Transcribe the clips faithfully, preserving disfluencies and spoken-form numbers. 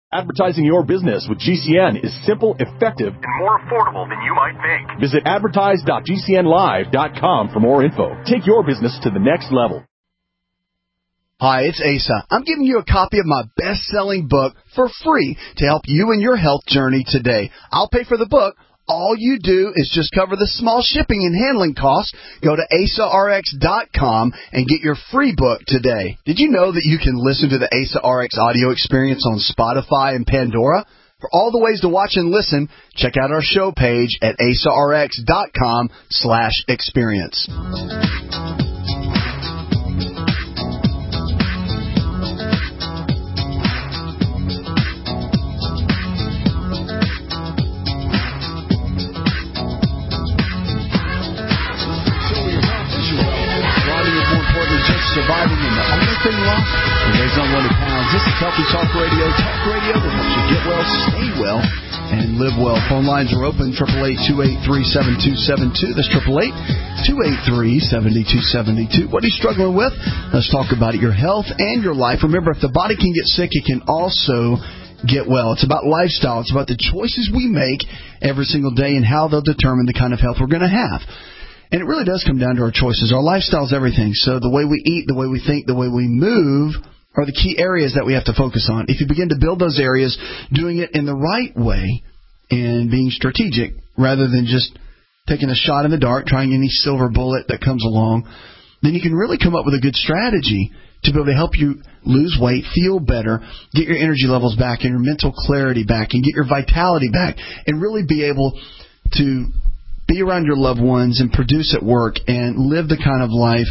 Advertising your business with G C N is simple, effective, and more affordable than you might think. Visit advertise dot g c n live dot com for more info. Take your business to the next level. Hi, it's Asa. I'm giving you a copy of my best-selling book for free to help you in your health journey today. I'll pay for the book. All you do is just cover the small shipping and handling costs. Go to asa r x dot com and get your free book today. Did you know that you can listen to the Asa R X audio experience on Spotify and Pandora? For all the ways to watch and listen, check out our show page at asa r x dot com slash experience. Surviving in the only thing lost is those unwanted pounds. This is Healthy Talk Radio. Talk radio that helps you get well, stay well, and live well. Phone lines are open, eight eight eight, two eight three, seven two seven two. That's eight eight eight, two eight three, seven two seven two. What are you struggling with? Let's talk about it, your health and your life. Remember, if the body can get sick, it can also get well. It's about lifestyle. It's about the choices we make every single day and how they'll determine the kind of health we're going to have. And it really does come down to our choices. Our lifestyle is everything. So the way we eat, the way we think, the way we move are the key areas that we have to focus on. If you begin to build those areas, doing it in the right way and being strategic rather than just taking a shot in the dark, trying any silver bullet that comes along, then you can really come up with a good strategy to be able to help you lose weight, feel better, get your energy levels back and your mental clarity back and get your vitality back and really be able to be around your loved ones and produce at work and live the kind of life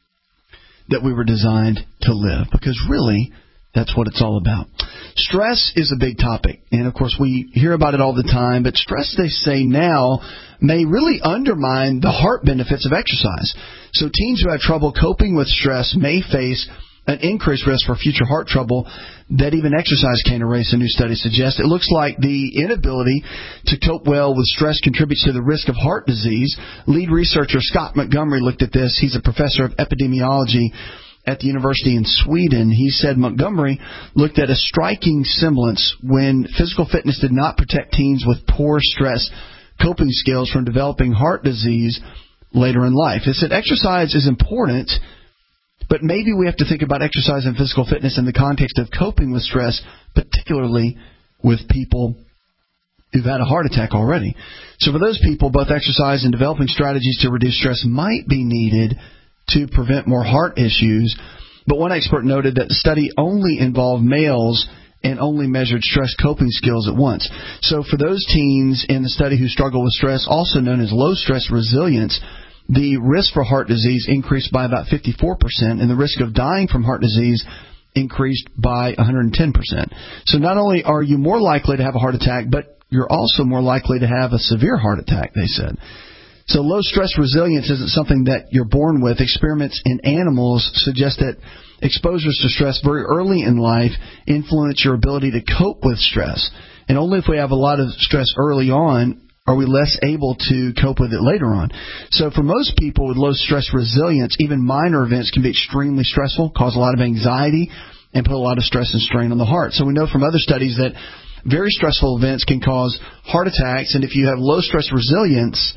that we were designed to live. Because really, that's what it's all about. Stress is a big topic. And, of course, we hear about it all the time. But stress, they say now, may really undermine the heart benefits of exercise. So teens who have trouble coping with stress may face an increased risk for future heart trouble that even exercise can't erase, a new study suggests. It looks like the inability to cope well with stress contributes to the risk of heart disease. Lead researcher Scott Montgomery looked at this. He's a professor of epidemiology at the university in Sweden. He said Montgomery looked at a striking semblance when physical fitness did not protect teens with poor stress coping skills from developing heart disease later in life. He said exercise is important, but maybe we have to think about exercise and physical fitness in the context of coping with stress, particularly with people who've had a heart attack already. So for those people, both exercise and developing strategies to reduce stress might be needed to prevent more heart issues. But one expert noted that the study only involved males and only measured stress coping skills at once. So for those teens in the study who struggle with stress, also known as low stress resilience, the risk for heart disease increased by about fifty-four percent, and the risk of dying from heart disease increased by one hundred ten percent. So not only are you more likely to have a heart attack, but you're also more likely to have a severe heart attack, they said. So low stress resilience isn't something that you're born with. Experiments in animals suggest that exposures to stress very early in life influence your ability to cope with stress. And only if we have a lot of stress early on are we less able to cope with it later on. So for most people with low stress resilience, even minor events can be extremely stressful, cause a lot of anxiety, and put a lot of stress and strain on the heart. So we know from other studies that very stressful events can cause heart attacks, and if you have low stress resilience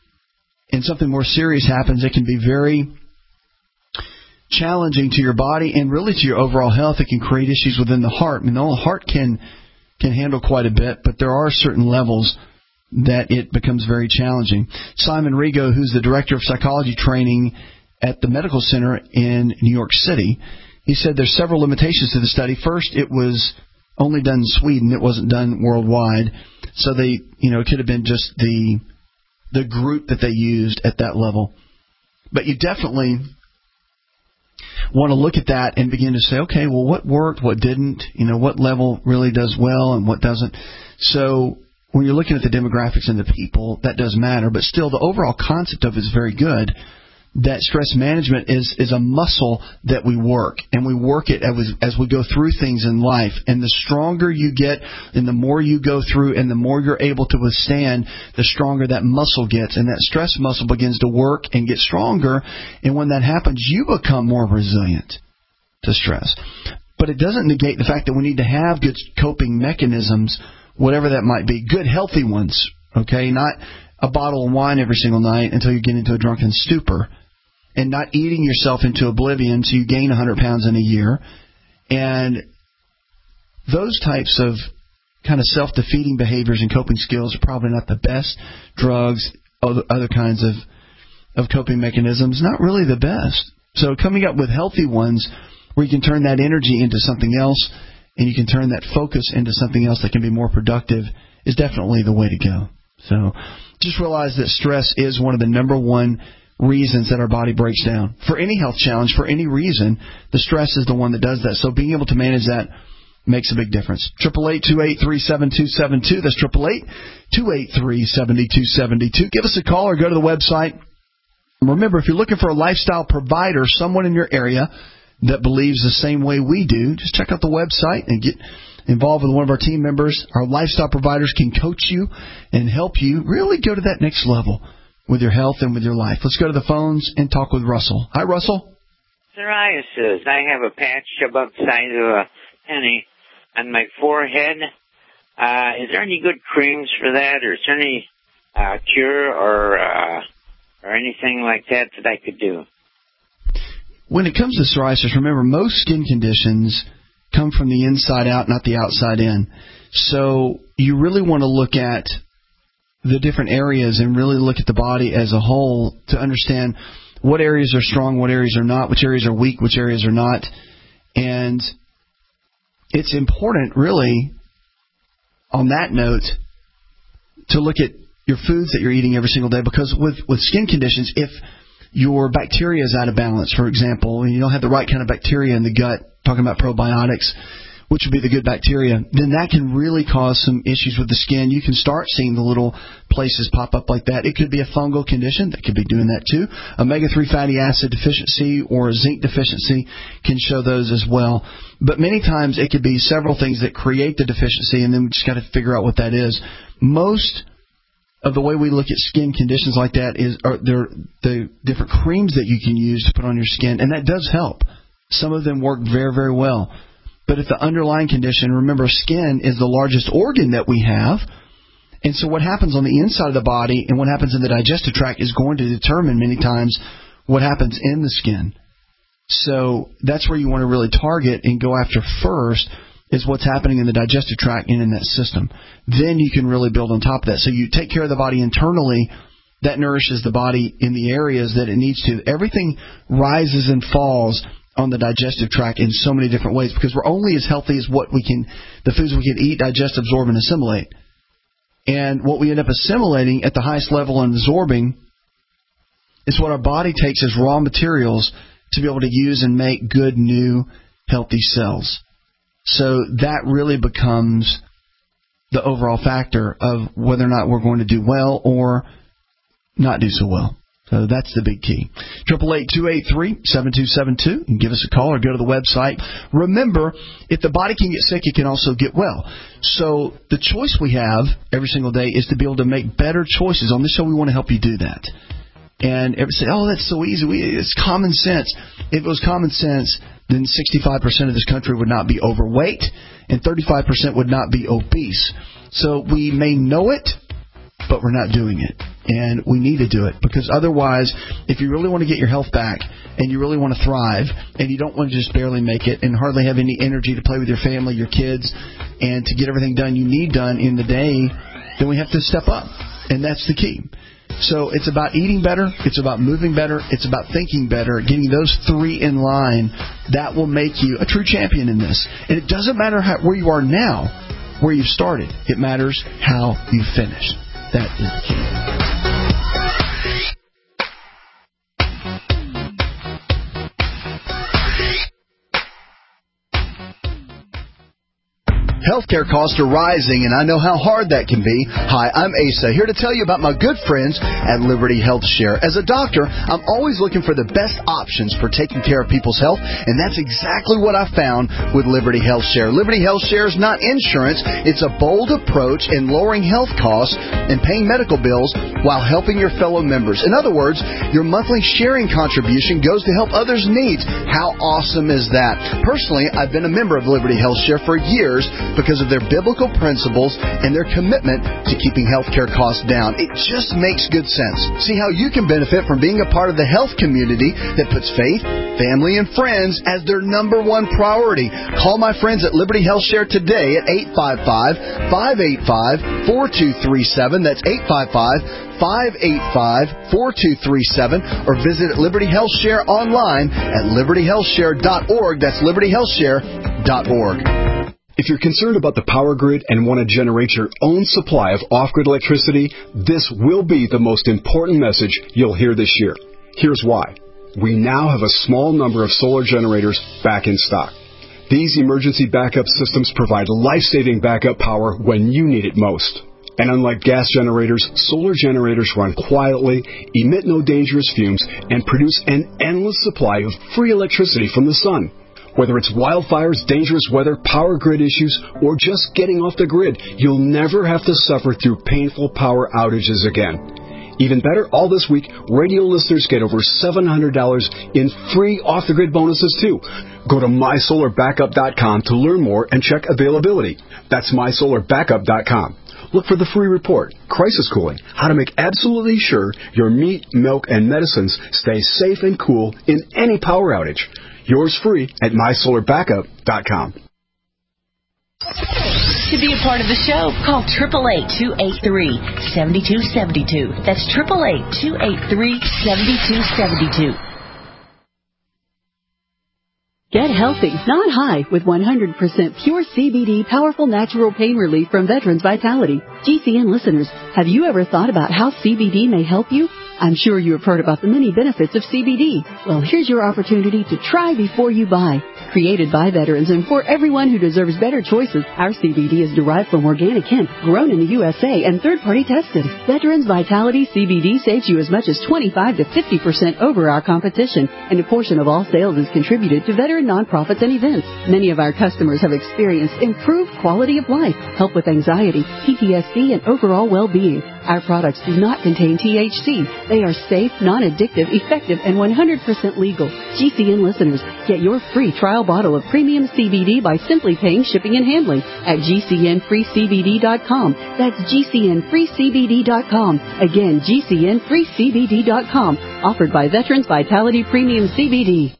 and something more serious happens, it can be very challenging to your body and really to your overall health. It can create issues within the heart. I mean, the heart can can handle quite a bit, but there are certain levels that it becomes very challenging. Simon Rigo, who's the director of psychology training at the medical center in New York City, he said there's several limitations to the study. First, it was only done in Sweden. It wasn't done worldwide. So they, you know, it could have been just the the group that they used at that level. But you definitely want to look at that and begin to say, okay, well, what worked, what didn't, you know, what level really does well and what doesn't. So when you're looking at the demographics and the people, that does matter. But still, the overall concept of it is very good, that stress management is, is a muscle that we work. And we work it as, as we go through things in life. And the stronger you get and the more you go through and the more you're able to withstand, the stronger that muscle gets. And that stress muscle begins to work and get stronger. And when that happens, you become more resilient to stress. but it doesn't negate the fact that we need to have good coping mechanisms, whatever that might be, good healthy ones, okay, not a bottle of wine every single night until you get into a drunken stupor, and not eating yourself into oblivion so you gain one hundred pounds in a year. And those types of kind of self-defeating behaviors and coping skills are probably not the best. Drugs, other, other kinds of, of coping mechanisms, not really the best. So coming up with healthy ones where you can turn that energy into something else and you can turn that focus into something else that can be more productive is definitely the way to go. So just realize that stress is one of the number one reasons that our body breaks down. For any health challenge, for any reason, the stress is the one that does that. So being able to manage that makes a big difference. eight eight eight, two eight three, seven two seven two. That's eight eight eight, two eight three, seven two seven two. Give us a call or go to the website. Remember, if you're looking for a lifestyle provider, someone in your area that believes the same way we do, just check out the website and get involved with one of our team members. Our lifestyle providers can coach you and help you really go to that next level with your health and with your life. Let's go to the phones and talk with Russell. Hi, Russell. Psoriasis. I have a patch about the size of a penny on my forehead. Uh, is there any good creams for that, or is there any uh, cure or uh, or anything like that that I could do? When it comes to psoriasis, remember, most skin conditions come from the inside out, not the outside in. So you really want to look at the different areas and really look at the body as a whole to understand what areas are strong, what areas are not, which areas are weak, which areas are not. And it's important, really, on that note, to look at your foods that you're eating every single day, because with, with skin conditions, if your bacteria is out of balance, for example, and you don't have the right kind of bacteria in the gut, talking about probiotics, which would be the good bacteria, then that can really cause some issues with the skin. You can start seeing the little places pop up like that. It could be a fungal condition that could be doing that too. omega three fatty acid deficiency or a zinc deficiency can show those as well. But many times it could be several things that create the deficiency, and then we just got to figure out what that is. Most of the way we look at skin conditions like that is are there the different creams that you can use to put on your skin, and that does help. Some of them work very, very well. But if the underlying condition, remember, skin is the largest organ that we have. And so what happens on the inside of the body and what happens in the digestive tract is going to determine many times what happens in the skin. So that's where you want to really target and go after first, is what's happening in the digestive tract and in that system. Then you can really build on top of that. So you take care of the body internally. That nourishes the body in the areas that it needs to. Everything rises and falls on the digestive tract in so many different ways, because we're only as healthy as what we can, the foods we can eat, digest, absorb, and assimilate. And what we end up assimilating at the highest level and absorbing is what our body takes as raw materials to be able to use and make good, new, healthy cells. So that really becomes the overall factor of whether or not we're going to do well or not do so well. So that's the big key. eight eight eight, two eight three, seven two seven two. You can give us a call or go to the website. Remember, if the body can get sick, it can also get well. So the choice we have every single day is to be able to make better choices. On this show, we want to help you do that. And everybody say, oh, that's so easy. We, it's common sense. If it was common sense, then sixty-five percent of this country would not be overweight and thirty-five percent would not be obese. So we may know it, but we're not doing it. And we need to do it, because otherwise, if you really want to get your health back and you really want to thrive and you don't want to just barely make it and hardly have any energy to play with your family, your kids, and to get everything done you need done in the day, then we have to step up. And that's the key. So it's about eating better, it's about moving better, it's about thinking better, getting those three in line. That will make you a true champion in this. And it doesn't matter how, where you are now, where you've started. It matters how you finish. That is the key. Healthcare costs are rising, and I know how hard that can be. Hi, I'm Asa, here to tell you about my good friends at Liberty Health Share. As a doctor, I'm always looking for the best options for taking care of people's health, and that's exactly what I found with Liberty Health Share. Liberty Health Share is not insurance. It's a bold approach in lowering health costs and paying medical bills while helping your fellow members. In other words, your monthly sharing contribution goes to help others' needs. How awesome is that? Personally, I've been a member of Liberty Health Share for years because of their biblical principles and their commitment to keeping healthcare costs down. It just makes good sense. See how you can benefit from being a part of the health community that puts faith, family, and friends as their number one priority. Call my friends at Liberty Health Share today at eight five five, five eight five, four two three seven. That's eight five five, five eight five, four two three seven. Or visit Liberty Health Share online at liberty health share dot org. That's liberty health share dot org. If you're concerned about the power grid and want to generate your own supply of off-grid electricity, this will be the most important message you'll hear this year. Here's why. We now have a small number of solar generators back in stock. These emergency backup systems provide life-saving backup power when you need it most. And unlike gas generators, solar generators run quietly, emit no dangerous fumes, and produce an endless supply of free electricity from the sun. Whether it's wildfires, dangerous weather, power grid issues, or just getting off the grid, you'll never have to suffer through painful power outages again. Even better, all this week, radio listeners get over seven hundred dollars in free off-the-grid bonuses, too. Go to my solar backup dot com to learn more and check availability. That's my solar backup dot com. Look for the free report, Crisis Cooling, how to make absolutely sure your meat, milk, and medicines stay safe and cool in any power outage. Yours free at my solar backup dot com. To be a part of the show, call eight eight eight, two eight three, seven two seven two. That's eight eight eight, two eight three, seven two seven two. Get healthy, not high, with one hundred percent pure C B D powerful natural pain relief from Veterans Vitality. G C N listeners, have you ever thought about how C B D may help you? I'm sure you have heard about the many benefits of C B D. Well, here's your opportunity to try before you buy. Created by veterans and for everyone who deserves better choices, our C B D is derived from organic hemp, grown in the U S A, and third-party tested. Veterans Vitality C B D saves you as much as twenty-five to fifty percent over our competition, and a portion of all sales is contributed to veteran nonprofits and events. Many of our customers have experienced improved quality of life, help with anxiety, P T S D, and overall well-being. Our products do not contain T H C. They are safe, non-addictive, effective, and one hundred percent legal. G C N listeners, get your free trial bottle of premium C B D by simply paying shipping and handling at G C N free C B D dot com. That's G C N free C B D dot com. Again, G C N free C B D dot com. Offered by Veterans Vitality Premium C B D.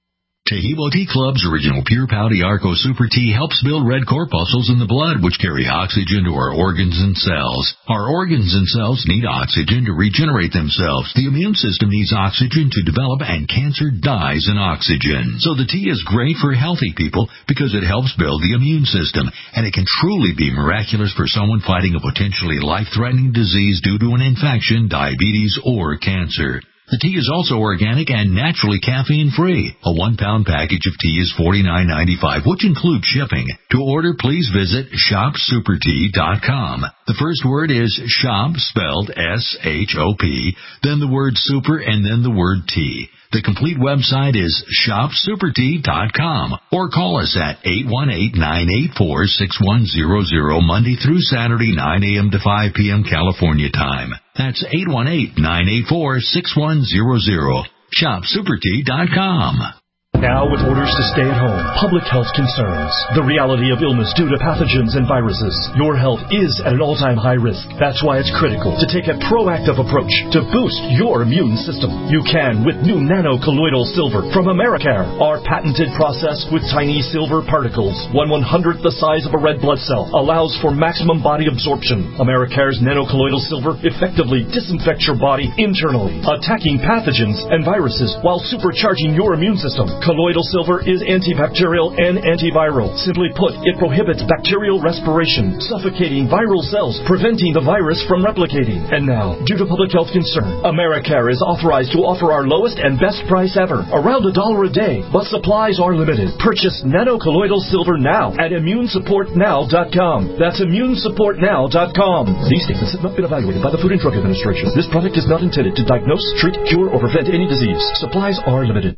Tehebo Tea Club's original Pure Pouty Arco Super Tea helps build red corpuscles in the blood, which carry oxygen to our organs and cells. Our organs and cells need oxygen to regenerate themselves. The immune system needs oxygen to develop, and cancer dies in oxygen. So the tea is great for healthy people because it helps build the immune system, and it can truly be miraculous for someone fighting a potentially life-threatening disease due to an infection, diabetes, or cancer. The tea is also organic and naturally caffeine-free. A one-pound package of tea is forty-nine ninety-five, which includes shipping. To order, please visit shop super tea dot com. The first word is shop, spelled S H O P, then the word super, and then the word tea. The complete website is shop super tea dot com, or call us at eight one eight, nine eight four, six one zero zero Monday through Saturday, nine a.m. to five p.m. California time. That's eight one eight, nine eight four, six one zero zero. shop super tea dot com. Now with orders to stay at home, public health concerns, the reality of illness due to pathogens and viruses, your health is at an all-time high risk. That's why it's critical to take a proactive approach to boost your immune system. You can with new nano-colloidal silver from Americare. Our patented process with tiny silver particles, one one-hundredth the size of a red blood cell, allows for maximum body absorption. Americare's nano-colloidal silver effectively disinfects your body internally, attacking pathogens and viruses while supercharging your immune system. Colloidal silver is antibacterial and antiviral. Simply put, it prohibits bacterial respiration, suffocating viral cells, preventing the virus from replicating. And now, due to public health concern, Americare is authorized to offer our lowest and best price ever, around a dollar a day, but supplies are limited. Purchase Nano Colloidal Silver now at immune support now dot com. That's immune support now dot com. These statements have not been evaluated by the Food and Drug Administration. This product is not intended to diagnose, treat, cure, or prevent any disease. Supplies are limited.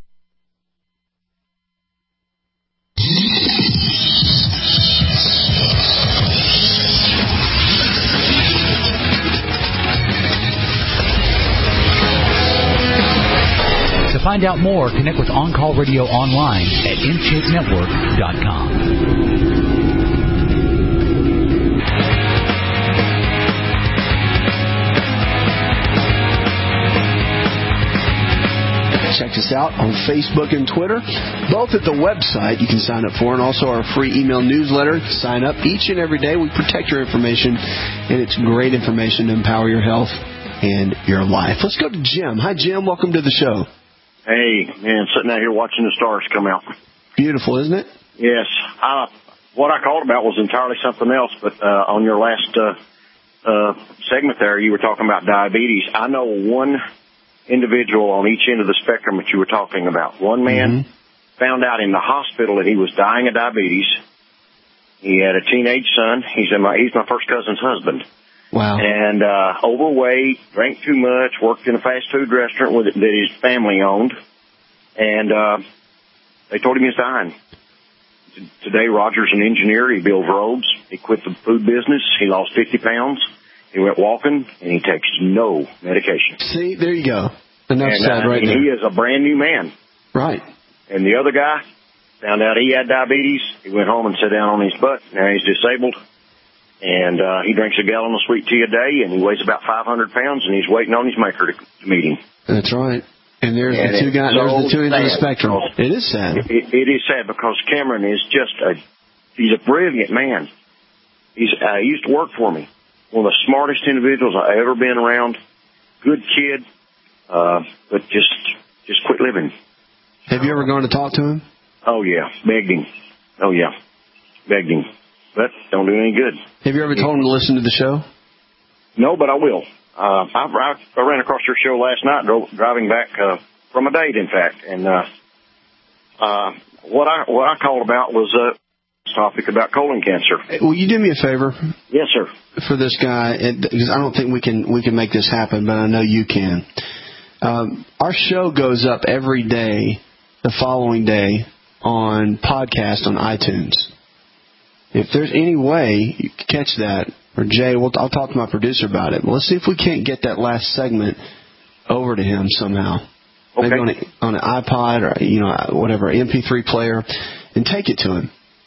To find out more, connect with On Call Radio online at in shape network dot com. Check us out on Facebook and Twitter, both at the website you can sign up for, and also our free email newsletter. Sign up each and every day. We protect your information, and it's great information to empower your health and your life. Let's go to Jim. Hi, Jim. Welcome to the show. Hey, man, sitting out here watching the stars come out. Beautiful, isn't it? Yes. Uh, what I called about was entirely something else, but uh, on your last uh, uh, segment there, you were talking about diabetes. I know one individual on each end of the spectrum that you were talking about. One man mm-hmm. found out in the hospital that he was dying of diabetes. He had a teenage son. He's in my, he's my first cousin's husband. Wow. And, uh, overweight, drank too much, worked in a fast food restaurant with, that his family owned. And, uh, they told him he was dying. Today, Roger's an engineer. He builds roads. He quit the food business. He lost fifty pounds. He went walking, and he takes no medication. See, there you go. Enough and, said uh, right and there. he is a brand new man. Right. And the other guy found out he had diabetes. He went home and sat down on his butt. Now he's disabled. And uh, he drinks a gallon of sweet tea a day, and he weighs about five hundred pounds, and he's waiting on his maker to, to meet him. That's right. And there's and the two guys. So there's the two ends of the spectrum. It is sad. It, it is sad because Cameron is just a, he's a brilliant man. He's, uh, he used to work for me. One of the smartest individuals I've ever been around. Good kid, uh, but just just quit living. Have you ever gone to talk to him? Oh, yeah. Begged him. Oh, yeah. Begged him. But don't do any good. Have you ever told him to listen to the show? No, but I will. Uh, I, I, I ran across your show last night, drove, driving back uh, from a date, in fact. And uh, uh, what I what I called about was a uh, topic about colon cancer. Will you do me a favor? Yes, sir. For this guy, because I don't think we can we can make this happen, but I know you can. Um, our show goes up every day, the following day, on podcast on iTunes. If there's any way you can catch that, or Jay, we'll, I'll talk to my producer about it. But let's see if we can't get that last segment over to him somehow. Okay. Maybe on, a, on an iPod or you know whatever M P three player, and take it to him.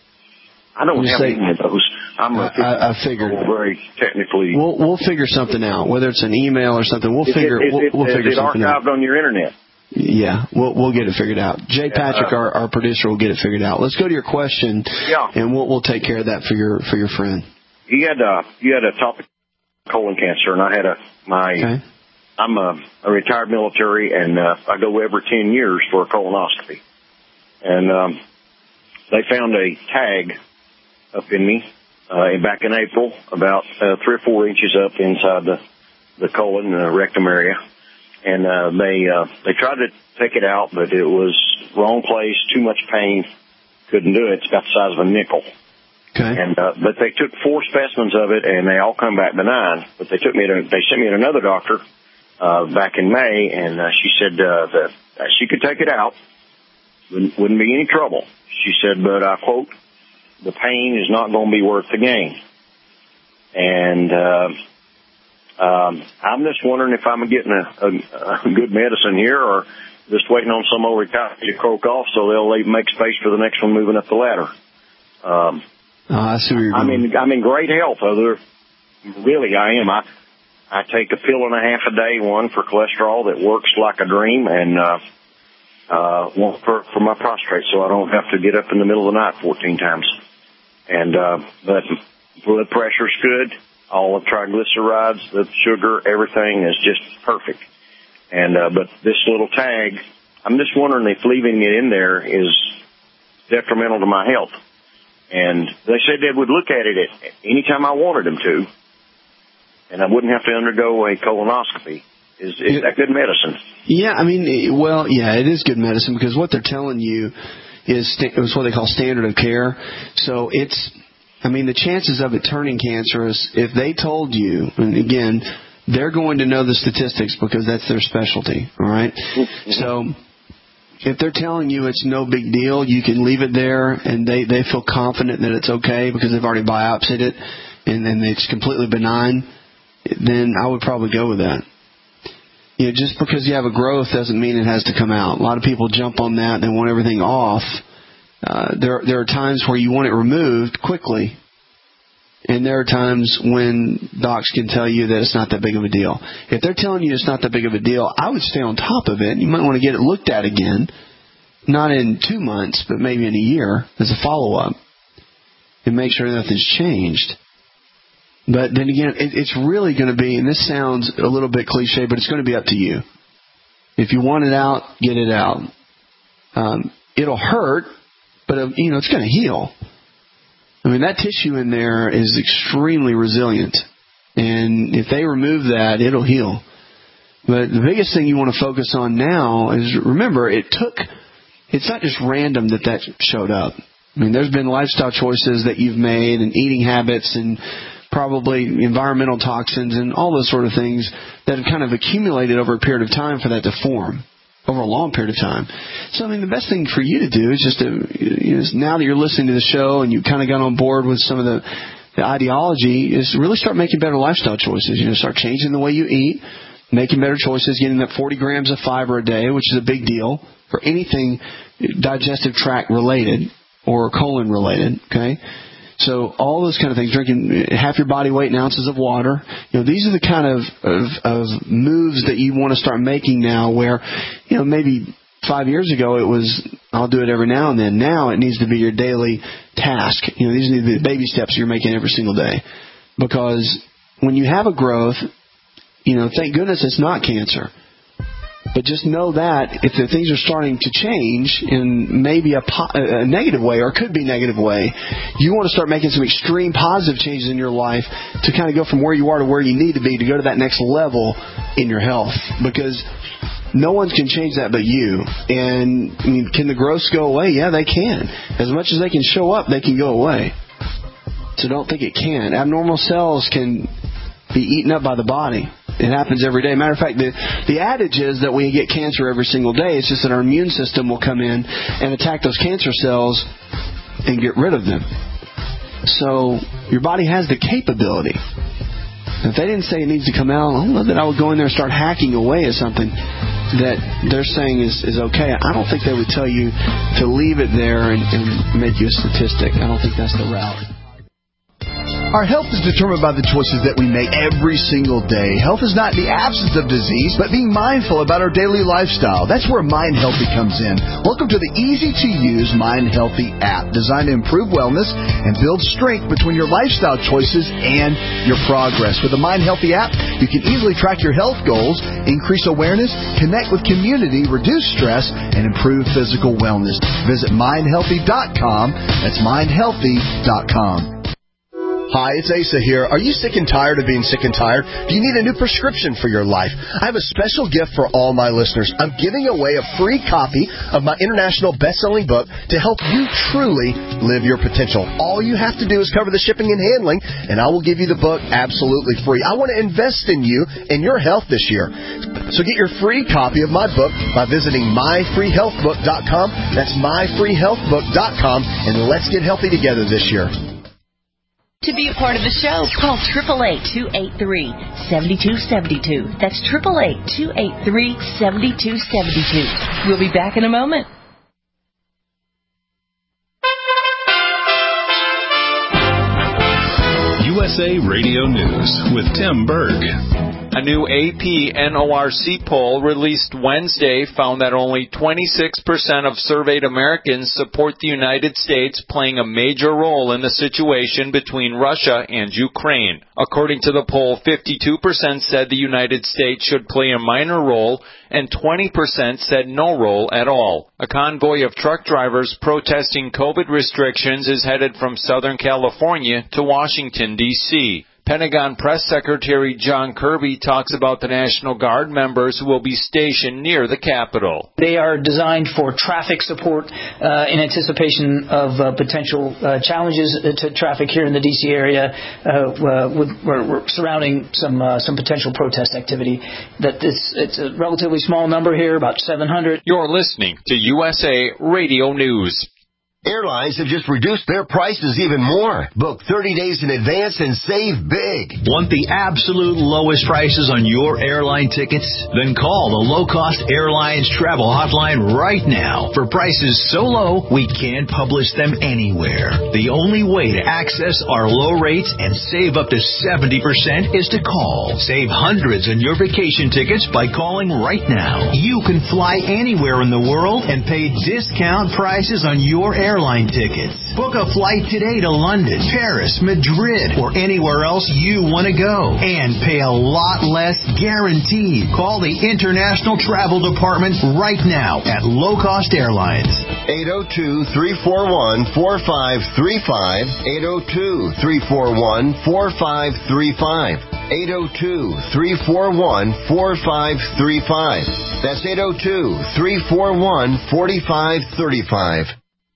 I don't have say, any of those. I'm a I, I figured very technically. We'll we'll figure something out. Whether it's an email or something, we'll is figure. It, is we'll, it, we'll is figure it something archived out. on your internet? Yeah, we'll we'll get it figured out. Jay Patrick, uh, our, our producer, will get it figured out. Let's go to your question. Yeah. And we'll we'll take care of that for your for your friend. You had a you had a topic colon cancer, and I had a my. Okay. I'm a, a retired military, and uh, I go every ten years for a colonoscopy. And um, they found a tag up in me uh, back in April, about uh, three or four inches up inside the the colon, the rectum area. And uh, they uh, they tried to take it out, but it was wrong place, too much pain, couldn't do it. It's about the size of a nickel. Okay. And uh, but they took four specimens of it, and they all come back benign. But they took me to they sent me to another doctor uh, back in May, and uh, she said uh, that uh, she could take it out, wouldn't, wouldn't be any trouble. She said, but I quote, the pain is not going to be worth the gain. And uh, um, I'm just wondering if I'm getting a, a, a good medicine here, or just waiting on some old retired to croak off so they'll leave, make space for the next one moving up the ladder. Um, oh, I see where you're I'm going. in, I'm in great health. Other, really, I am. I I take a pill and a half a day, one for cholesterol that works like a dream, and uh, uh, one for, for my prostate, so I don't have to get up in the middle of the night fourteen times. And uh, but blood pressure's good. All the triglycerides, the sugar, everything is just perfect. And uh, but this little tag, I'm just wondering if leaving it in there is detrimental to my health. And they said they would look at it at any time I wanted them to, and I wouldn't have to undergo a colonoscopy. Is, is that good medicine? Yeah, I mean, well, yeah, it is good medicine because what they're telling you is, is what they call standard of care. So it's, I mean, the chances of it turning cancerous, if they told you, and again, they're going to know the statistics because that's their specialty, all right? Mm-hmm. So if they're telling you it's no big deal, you can leave it there, and they, they feel confident that it's okay because they've already biopsied it, and then it's completely benign, then I would probably go with that. You know, just because you have a growth doesn't mean it has to come out. A lot of people jump on that and they want everything off. Uh, there, there are times where you want it removed quickly, and there are times when docs can tell you that it's not that big of a deal. If they're telling you it's not that big of a deal, I would stay on top of it. You might want to get it looked at again, not in two months, but maybe in a year as a follow-up, and make sure nothing's changed. But then again, it, it's really going to be, and this sounds a little bit cliche, but it's going to be up to you. If you want it out, get it out. Um, it'll hurt, but, uh, you know, it's going to heal. I mean, that tissue in there is extremely resilient. And if they remove that, it'll heal. But the biggest thing you want to focus on now is, remember, it took, it's not just random that that showed up. I mean, there's been lifestyle choices that you've made and eating habits and probably environmental toxins and all those sort of things that have kind of accumulated over a period of time for that to form, over a long period of time. So, I mean, the best thing for you to do is just to, you know, now that you're listening to the show and you kind of got on board with some of the, the ideology, is really start making better lifestyle choices. You know, start changing the way you eat, making better choices, getting that forty grams of fiber a day, which is a big deal for anything digestive tract related or colon related, okay? So all those kind of things, drinking half your body weight in ounces of water, you know, these are the kind of, of, of moves that you want to start making now where, you know, maybe five years ago it was, I'll do it every now and then. Now it needs to be your daily task. You know, these need to be the baby steps you're making every single day. Because when you have a growth, you know, thank goodness it's not cancer. But just know that if the things are starting to change in maybe a, po- a negative way, or could be negative way, you want to start making some extreme positive changes in your life to kind of go from where you are to where you need to be to go to that next level in your health. Because no one can change that but you. And I mean, can the growths go away? Yeah, they can. As much as they can show up, they can go away. So don't think it can. Abnormal cells can be eaten up by the body. It happens every day. Matter of fact, the, the adage is that we get cancer every single day. It's just that our immune system will come in and attack those cancer cells and get rid of them. So your body has the capability. If they didn't say it needs to come out, I don't know that I would go in there and start hacking away at something that they're saying is, is okay. I don't think they would tell you to leave it there and, and make you a statistic. I don't think that's the route. Our health is determined by the choices that we make every single day. Health is not the absence of disease, but being mindful about our daily lifestyle. That's where Mind Healthy comes in. Welcome to the easy-to-use Mind Healthy app, designed to improve wellness and build strength between your lifestyle choices and your progress. With the Mind Healthy app, you can easily track your health goals, increase awareness, connect with community, reduce stress, and improve physical wellness. Visit mind healthy dot com. That's mind healthy dot com. Hi, it's Asa here. Are you sick and tired of being sick and tired? Do you need a new prescription for your life? I have a special gift for all my listeners. I'm giving away a free copy of my international best-selling book to help you truly live your potential. All you have to do is cover the shipping and handling, and I will give you the book absolutely free. I want to invest in you and your health this year. So get your free copy of my book by visiting my free health book dot com. That's my free health book dot com, and let's get healthy together this year. To be a part of the show, call eight eight eight, two eight three, seven two seven two. That's eight eight eight, two eight three, seven two seven two. We'll be back in a moment. U S A Radio News with Tim Berg. A new A P N O R C poll released Wednesday found that only twenty-six percent of surveyed Americans support the United States playing a major role in the situation between Russia and Ukraine. According to the poll, fifty-two percent said the United States should play a minor role and twenty percent said no role at all. A convoy of truck drivers protesting COVID restrictions is headed from Southern California to Washington, D C Pentagon Press Secretary John Kirby talks about the National Guard members who will be stationed near the Capitol. They are designed for traffic support uh, in anticipation of uh, potential uh, challenges to traffic here in the D C area uh, uh, with, we're, we're surrounding some uh, some potential protest activity. That it's, it's a relatively small number here, about seven hundred. You're listening to U S A Radio News. Airlines have just reduced their prices even more. Book thirty days in advance and save big. Want the absolute lowest prices on your airline tickets? Then call the Low Cost Airlines Travel Hotline right now. For prices so low, we can't publish them anywhere. The only way to access our low rates and save up to seventy percent is to call. Save hundreds on your vacation tickets by calling right now. You can fly anywhere in the world and pay discount prices on your airline airline tickets. Book a flight today to London, Paris, Madrid, or anywhere else you want to go and pay a lot less guaranteed. Call the International Travel Department right now at Low Cost Airlines. eight oh two, three four one, four five three five. eight oh two, three four one, four five three five. eight oh two, three four one, four five three five. That's eight oh two, three four one, four five three five.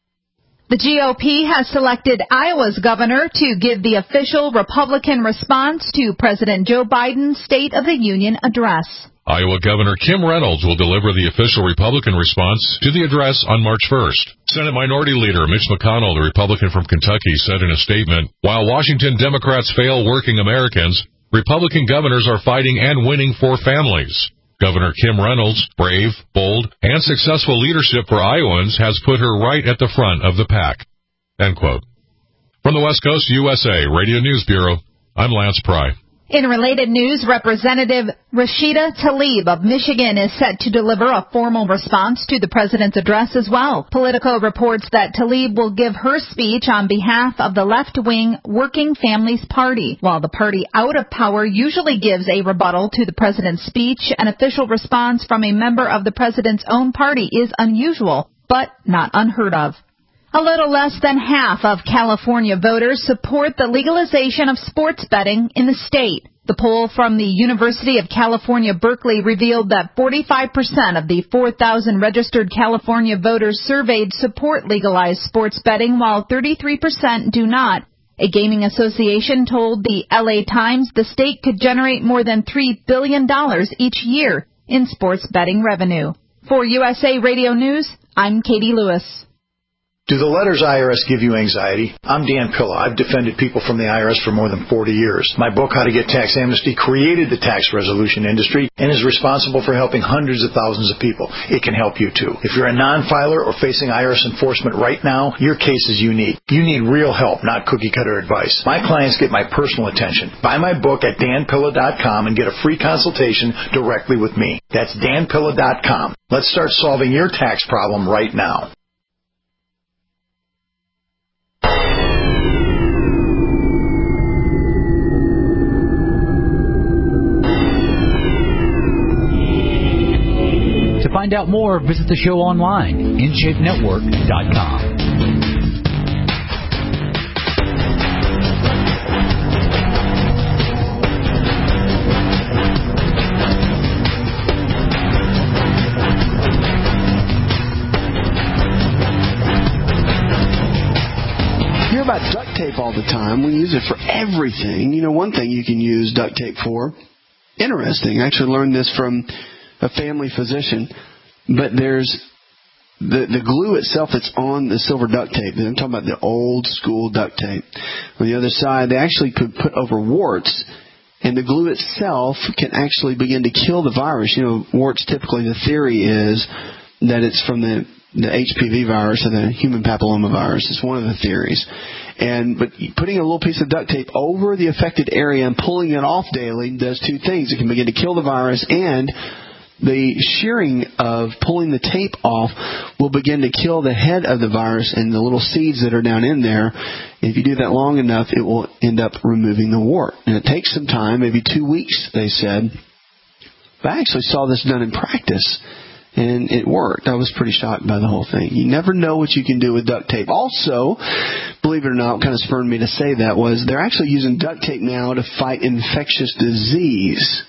The G O P has selected Iowa's governor to give the official Republican response to President Joe Biden's State of the Union address. Iowa Governor Kim Reynolds will deliver the official Republican response to the address on March first. Senate Minority Leader Mitch McConnell, the Republican from Kentucky, said in a statement, while Washington Democrats fail working Americans, Republican governors are fighting and winning for families. Governor Kim Reynolds' brave, bold, and successful leadership for Iowans has put her right at the front of the pack. End quote. From the West Coast U S A Radio News Bureau, I'm Lance Pry. In related news, Representative Rashida Tlaib of Michigan is set to deliver a formal response to the president's address as well. Politico reports that Tlaib will give her speech on behalf of the left-wing Working Families Party. While the party out of power usually gives a rebuttal to the president's speech, an official response from a member of the president's own party is unusual, but not unheard of. A little less than half of California voters support the legalization of sports betting in the state. The poll from the University of California, Berkeley revealed that forty-five percent of the four thousand registered California voters surveyed support legalized sports betting, while thirty-three percent do not. A gaming association told the L A Times the state could generate more than three billion dollars each year in sports betting revenue. For U S A Radio News, I'm Katie Lewis. Do the letters I R S give you anxiety? I'm Dan Pilla. I've defended people from the I R S for more than forty years. My book, How to Get Tax Amnesty, created the tax resolution industry and is responsible for helping hundreds of thousands of people. It can help you, too. If you're a non-filer or facing I R S enforcement right now, your case is unique. You need real help, not cookie-cutter advice. My clients get my personal attention. Buy my book at dan pilla dot com and get a free consultation directly with me. That's dan pilla dot com. Let's start solving your tax problem right now. To find out more, visit the show online, in shape network dot com. You hear about duct tape all the time. We use it for everything. You know, one thing you can use duct tape for, interesting, I actually learned this from a family physician, but there's the the glue itself that's on the silver duct tape. I'm talking about the old school duct tape. On the other side, they actually could put over warts, and the glue itself can actually begin to kill the virus. You know, warts, typically the theory is that it's from the the H P V virus or the human papilloma virus. It's one of the theories. And but putting a little piece of duct tape over the affected area and pulling it off daily does two things. It can begin to kill the virus, and the shearing of pulling the tape off will begin to kill the head of the virus and the little seeds that are down in there. If you do that long enough, it will end up removing the wart. And it takes some time, maybe two weeks, they said. But I actually saw this done in practice, and it worked. I was pretty shocked by the whole thing. You never know what you can do with duct tape. Also, believe it or not, what kind of spurred me to say that was they're actually using duct tape now to fight infectious disease.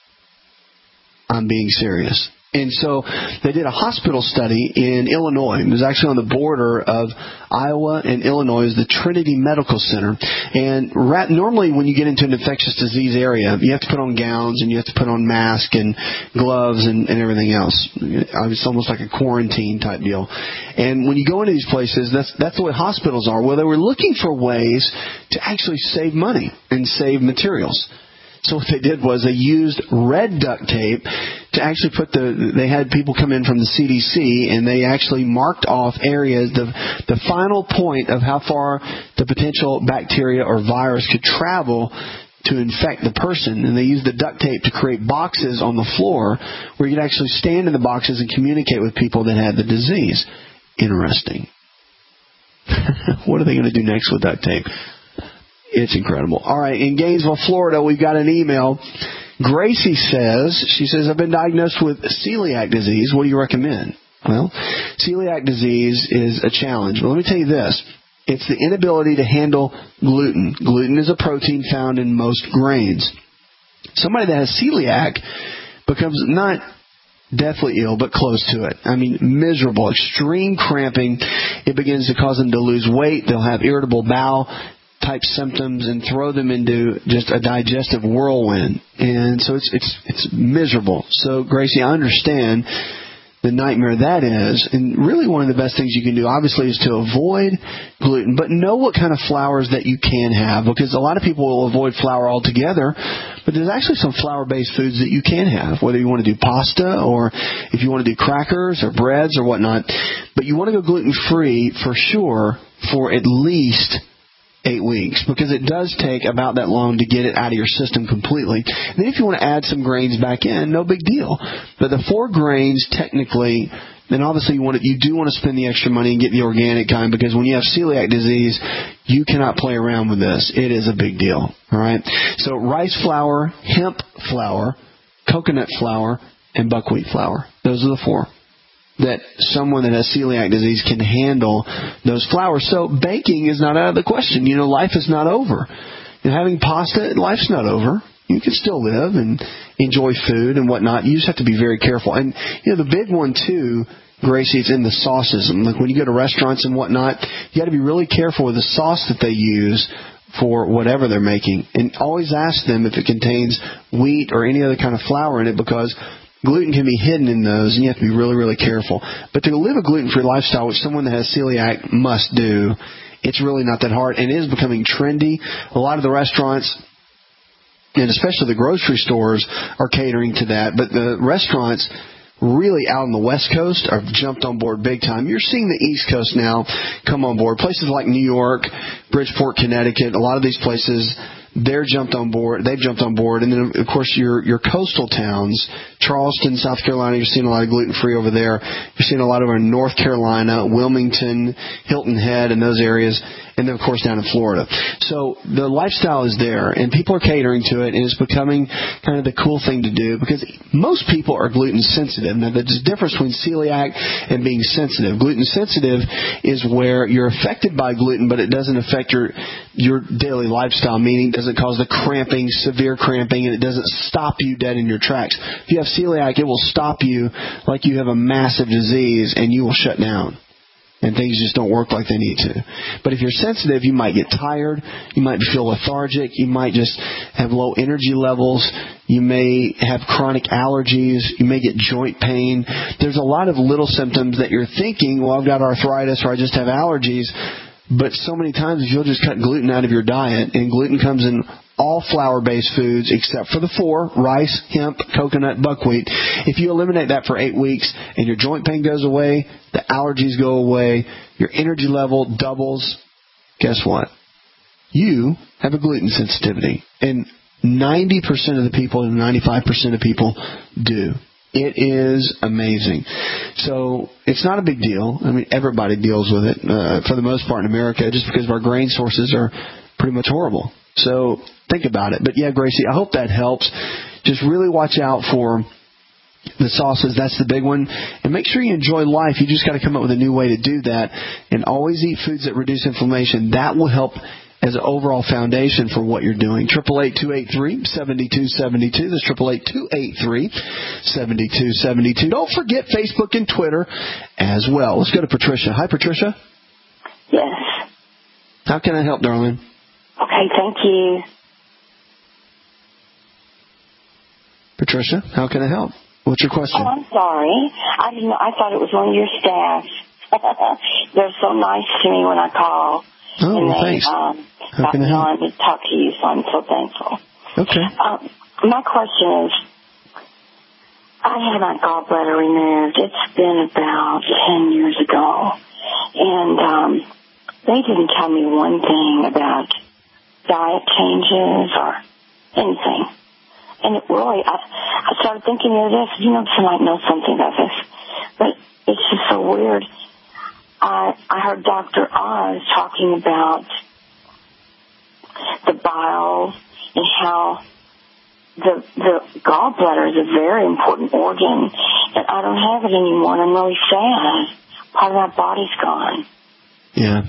I'm being serious. And so they did a hospital study in Illinois. It was actually on the border of Iowa and Illinois. It was the Trinity Medical Center. And rat, normally when you get into an infectious disease area, you have to put on gowns and you have to put on masks and gloves and, and everything else. It's almost like a quarantine type deal. And when you go into these places, that's, that's the way hospitals are. Well, they were looking for ways to actually save money and save materials. So what they did was they used red duct tape to actually put the, they had people come in from the C D C and they actually marked off areas, the, the final point of how far the potential bacteria or virus could travel to infect the person. And they used the duct tape to create boxes on the floor where you could actually stand in the boxes and communicate with people that had the disease. Interesting. What are they going to do next with duct tape? It's incredible. All right, in Gainesville, Florida, we've got an email. Gracie says, she says, I've been diagnosed with celiac disease. What do you recommend? Well, celiac disease is a challenge. But let me tell you this. It's the inability to handle gluten. Gluten is a protein found in most grains. Somebody that has celiac becomes not deathly ill, but close to it. I mean, miserable, extreme cramping. It begins to cause them to lose weight. They'll have irritable bowel type symptoms and throw them into just a digestive whirlwind. And so it's it's it's miserable. So, Gracie, I understand the nightmare that is. And really one of the best things you can do, obviously, is to avoid gluten, but know what kind of flours that you can have, because a lot of people will avoid flour altogether, but there's actually some flour-based foods that you can have, whether you want to do pasta or if you want to do crackers or breads or whatnot. But you want to go gluten-free for sure for at least eight weeks, because it does take about that long to get it out of your system completely. And then if you want to add some grains back in, no big deal. But the four grains, technically, then obviously you want to, you do want to spend the extra money and get the organic kind, because when you have celiac disease, you cannot play around with this. It is a big deal. All right. So rice flour, hemp flour, coconut flour, and buckwheat flour. Those are the four that someone that has celiac disease can handle those flours. So baking is not out of the question. You know, life is not over. You know, having pasta, life's not over. You can still live and enjoy food and whatnot. You just have to be very careful. And, you know, the big one, too, Gracie, it's in the sauces. Like when you go to restaurants and whatnot, you got to be really careful with the sauce that they use for whatever they're making. And always ask them if it contains wheat or any other kind of flour in it, because gluten can be hidden in those, and you have to be really, really careful. But to live a gluten-free lifestyle, which someone that has celiac must do, it's really not that hard, and it is becoming trendy. A lot of the restaurants, and especially the grocery stores, are catering to that. But the restaurants really out on the West Coast have jumped on board big time. You're seeing the East Coast now come on board. Places like New York, Bridgeport, Connecticut, a lot of these places, they're jumped on board. They've jumped on board. And then, of course, your your coastal towns, Charleston, South Carolina, you're seeing a lot of gluten-free over there. You're seeing a lot over in North Carolina, Wilmington, Hilton Head, and those areas. And then, of course, down in Florida. So the lifestyle is there, and people are catering to it, and it's becoming kind of the cool thing to do, because most people are gluten sensitive. Now, there's a difference between celiac and being sensitive. Gluten sensitive is where you're affected by gluten, but it doesn't affect your your daily lifestyle, meaning it doesn't cause the cramping, severe cramping, and it doesn't stop you dead in your tracks. If you have celiac, it will stop you like you have a massive disease, and you will shut down. And things just don't work like they need to. But if you're sensitive, you might get tired. You might feel lethargic. You might just have low energy levels. You may have chronic allergies. You may get joint pain. There's a lot of little symptoms that you're thinking, well, I've got arthritis or I just have allergies. But so many times if you'll just cut gluten out of your diet, and gluten comes in all flour-based foods except for the four, rice, hemp, coconut, buckwheat. If you eliminate that for eight weeks and your joint pain goes away, the allergies go away, your energy level doubles, guess what? You have a gluten sensitivity. And ninety percent of the people and ninety-five percent of people do. It is amazing. So it's not a big deal. I mean, everybody deals with it uh, for the most part in America just because of our grain sources are pretty much horrible. So think about it. But yeah, Gracie, I hope that helps. Just really watch out for the sauces. That's the big one. And make sure you enjoy life. You just got to come up with a new way to do that. And always eat foods that reduce inflammation. That will help as an overall foundation for what you're doing. triple eight, two eight three, seven two seven two. That's triple eight, two eight three, seven two seven two. Don't forget Facebook and Twitter as well. Let's go to Patricia. Hi, Patricia. Yes. How can I help, darling? Okay, thank you. Patricia, how can I help? What's your question? Oh, I'm sorry. I didn't know. I thought it was one of your staff. They're so nice to me when I call. Oh, and they, thanks. Um, how can I help? On to talk to you, so I'm so thankful. Okay. Um, my question is, I had my gallbladder removed. It's been about ten years ago, and um, they didn't tell me one thing about diet changes or anything. And it really, I, I started thinking of this. You know, somebody knows something about this, but it's just so weird. I I heard Doctor Oz talking about the bile and how the the gallbladder is a very important organ, and I don't have it anymore, and I'm really sad. Part of my body's gone. Yeah.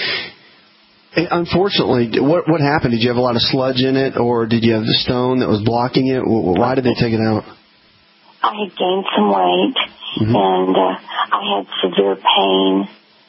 Unfortunately, what what happened? Did you have a lot of sludge in it, or did you have the stone that was blocking it? Why did they take it out? I had gained some weight, mm-hmm. and uh, I had severe pain,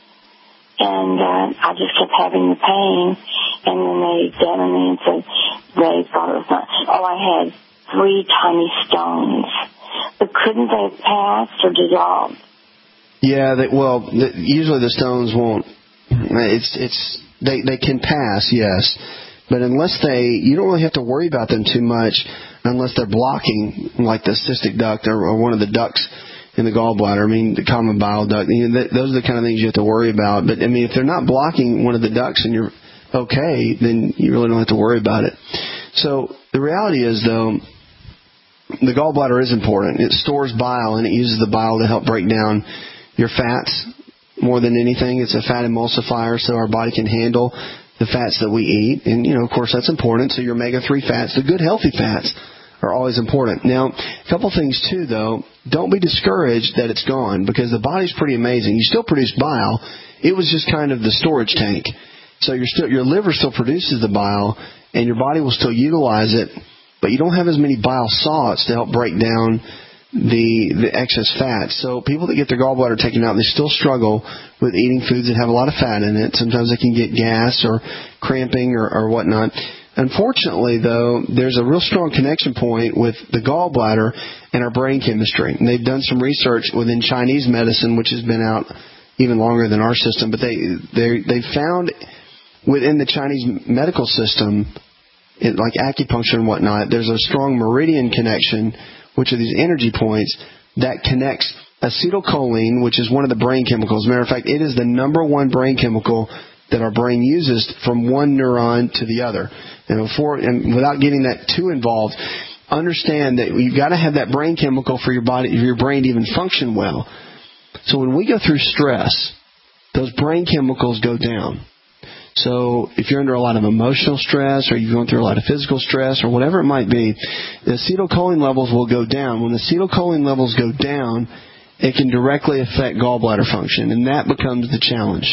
and uh, I just kept having the pain. And then they examined me and said they thought it was not. Oh, I had three tiny stones, but couldn't they have passed or dissolved? Yeah, they, well, the, usually the stones won't. It's it's. They they can pass, yes, but unless they, you don't really have to worry about them too much unless they're blocking, like the cystic duct or, or one of the ducts in the gallbladder. I mean, the common bile duct. You know, th- those are the kind of things you have to worry about. But I mean, if they're not blocking one of the ducts and you're okay, then you really don't have to worry about it. So the reality is, though, the gallbladder is important. It stores bile and it uses the bile to help break down your fats. More than anything, it's a fat emulsifier, so our body can handle the fats that we eat. And, you know, of course, that's important. So your omega three fats, the good, healthy fats, are always important. Now, a couple things, too, though. Don't be discouraged that it's gone, because the body's pretty amazing. You still produce bile. It was just kind of the storage tank. So you're still, your liver still produces the bile, and your body will still utilize it, but you don't have as many bile salts to help break down the the excess fat. So people that get their gallbladder taken out, they still struggle with eating foods that have a lot of fat in it. Sometimes they can get gas or cramping or, or whatnot. Unfortunately, though, there's a real strong connection point with the gallbladder and our brain chemistry. And they've done some research within Chinese medicine, which has been out even longer than our system, but they they they found within the Chinese medical system, it, like acupuncture and whatnot, there's a strong meridian connection, which are these energy points that connects acetylcholine, which is one of the brain chemicals. As a matter of fact, it is the number one brain chemical that our brain uses from one neuron to the other. And before, and without getting that too involved, understand that you've got to have that brain chemical for your body, for your brain to even function well. So when we go through stress, those brain chemicals go down. So if you're under a lot of emotional stress or you're going through a lot of physical stress or whatever it might be, the acetylcholine levels will go down. When the acetylcholine levels go down, it can directly affect gallbladder function, and that becomes the challenge.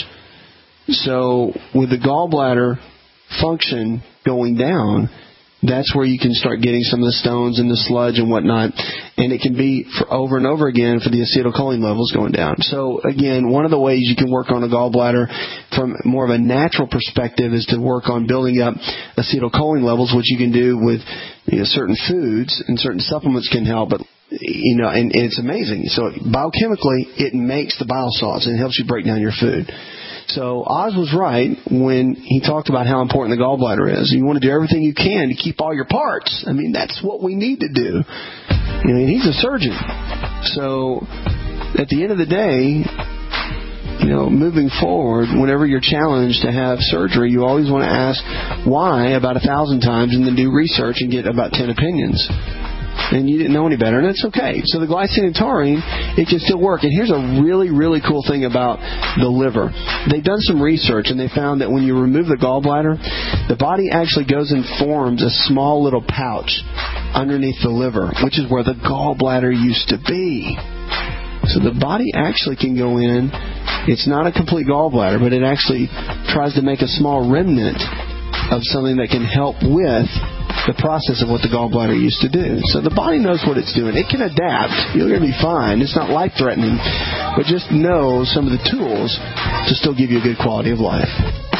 So with the gallbladder function going down, that's where you can start getting some of the stones and the sludge and whatnot. And it can be for over and over again for the acetylcholine levels going down. So, again, one of the ways you can work on a gallbladder from more of a natural perspective is to work on building up acetylcholine levels, which you can do with, you know, certain foods, and certain supplements can help. But, you know, and, and it's amazing. So biochemically, it makes the bile salts and it helps you break down your food. So Oz was right when he talked about how important the gallbladder is. You want to do everything you can to keep all your parts. I mean, that's what we need to do. You know, and he's a surgeon. So at the end of the day, you know, moving forward, whenever you're challenged to have surgery, you always want to ask why about a thousand times and then do research and get about ten opinions. And you didn't know any better, and that's okay. So the glycine and taurine, it can still work. And here's a really, really cool thing about the liver. They've done some research, and they found that when you remove the gallbladder, the body actually goes and forms a small little pouch underneath the liver, which is where the gallbladder used to be. So the body actually can go in. It's not a complete gallbladder, but it actually tries to make a small remnant of something that can help with the process of what the gallbladder used to do. So the body knows what it's doing. It can adapt. You're going to be fine. It's not life-threatening, but just know some of the tools to still give you a good quality of life.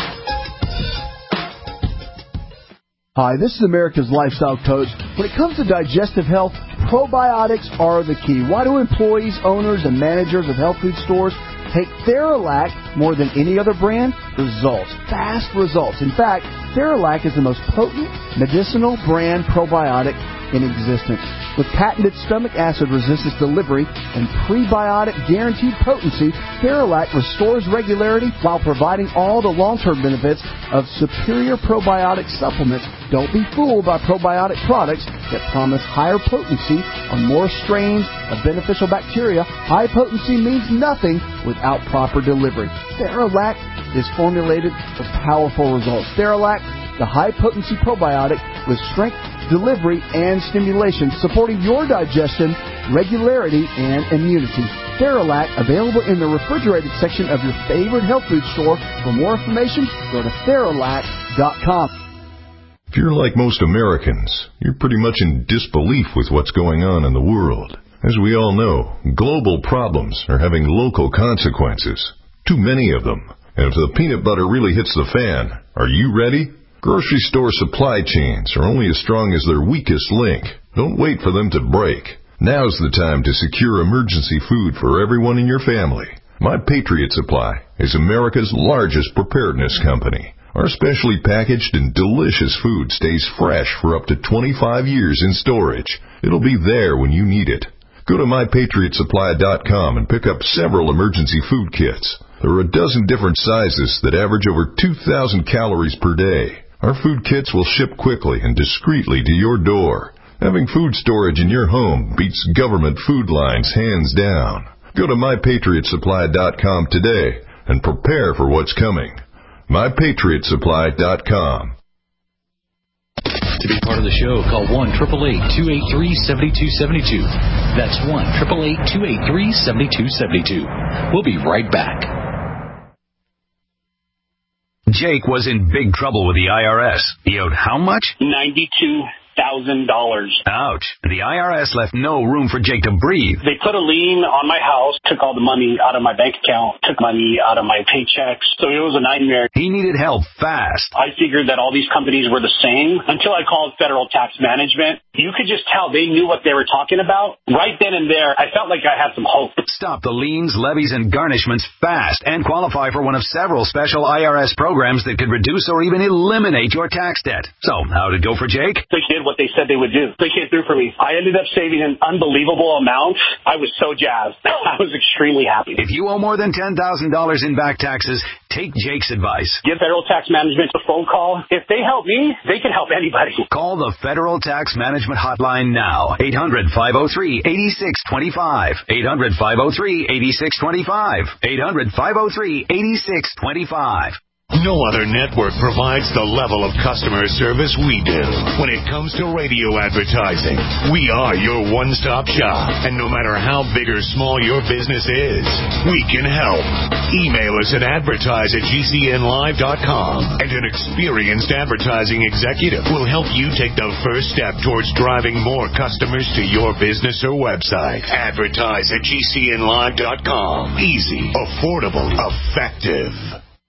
Hi, this is America's Lifestyle Coach. When it comes to digestive health, probiotics are the key. Why do employees, owners, and managers of health food stores take Theralac more than any other brand? Results. Fast results. In fact, Theralac is the most potent medicinal brand probiotic in existence. With patented stomach acid resistance delivery and prebiotic guaranteed potency, Theralac restores regularity while providing all the long-term benefits of superior probiotic supplements. Don't be fooled by probiotic products that promise higher potency on more strains of beneficial bacteria. High potency means nothing without proper delivery. Theralac is formulated for powerful results. Theralac, the high-potency probiotic with strength, delivery, and stimulation, supporting your digestion, regularity, and immunity. Theralac, available in the refrigerated section of your favorite health food store. For more information, go to Theralac dot com. If you're like most Americans, you're pretty much in disbelief with what's going on in the world. As we all know, global problems are having local consequences. Too many of them. And if the peanut butter really hits the fan, are you ready? Grocery store supply chains are only as strong as their weakest link. Don't wait for them to break. Now's the time to secure emergency food for everyone in your family. My Patriot Supply is America's largest preparedness company. Our specially packaged and delicious food stays fresh for up to twenty-five years in storage. It'll be there when you need it. Go to my patriot supply dot com and pick up several emergency food kits. There are a dozen different sizes that average over two thousand calories per day. Our food kits will ship quickly and discreetly to your door. Having food storage in your home beats government food lines hands down. Go to my patriot supply dot com today and prepare for what's coming. my patriot supply dot com. To be part of the show, call one eight eight eight, two eight three, seven two seven two. That's one eight eight eight, two eight three, seven two seven two. We'll be right back. Jake was in big trouble with the I R S. He owed how much? ninety-two thousand dollars. Ouch. The I R S left no room for Jake to breathe. They put a lien on my house, took all the money out of my bank account, took money out of my paychecks. So it was a nightmare. He needed help fast. I figured that all these companies were the same until I called Federal Tax Management. You could just tell they knew what they were talking about. Right then and there, I felt like I had some hope. Stop the liens, levies, and garnishments fast and qualify for one of several special I R S programs that could reduce or even eliminate your tax debt. So, how'd it go for Jake? They did what they said they would do. They came through for me. I ended up saving an unbelievable amount. I was so jazzed. I was extremely happy. If you owe more than ten thousand dollars in back taxes, take Jake's advice. Give Federal Tax Management a phone call. If they help me, they can help anybody. Call the Federal Tax Management Hotline now. eight hundred, five oh three, eight six two five. eight hundred, five oh three, eight six two five. eight hundred, five oh three, eight six two five. No other network provides the level of customer service we do. When it comes to radio advertising, we are your one-stop shop. And no matter how big or small your business is, we can help. Email us at advertise at G C N live dot com, and an experienced advertising executive will help you take the first step towards driving more customers to your business or website. Advertise at G C N live dot com. Easy, affordable, effective.